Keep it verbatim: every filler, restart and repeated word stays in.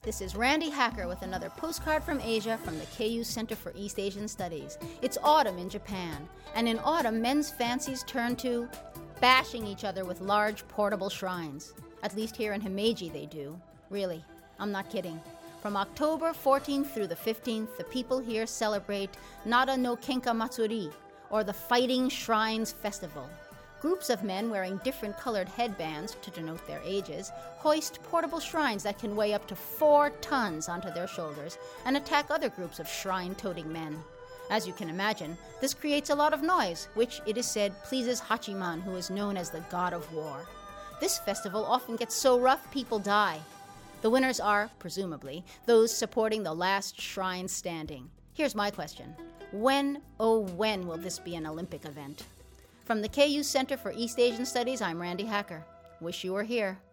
This is Randy Hacker with another postcard from Asia from the K U Center for East Asian Studies. It's autumn in Japan, and in autumn, men's fancies turn to bashing each other with large portable shrines. At least here in Himeji they do. Really, I'm not kidding. From October fourteenth through the fifteenth, the people here celebrate Nara no Kenka Matsuri, or the Fighting Shrines Festival. Groups of men wearing different colored headbands to denote their ages hoist portable shrines that can weigh up to four tons onto their shoulders and attack other groups of shrine-toting men. As you can imagine, this creates a lot of noise, which, it is said, pleases Hachiman, who is known as the god of war. This festival often gets so rough people die. The winners are, presumably, those supporting the last shrine standing. Here's my question. When, oh when, will this be an Olympic event? From the K U Center for East Asian Studies, I'm Randy Hacker. Wish you were here.